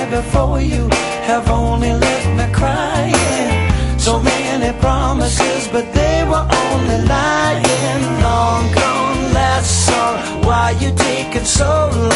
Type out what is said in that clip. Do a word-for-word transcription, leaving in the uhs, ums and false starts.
before you have only left me crying. So many promises, but they were only lying. Long gone, last song, why you taking so long?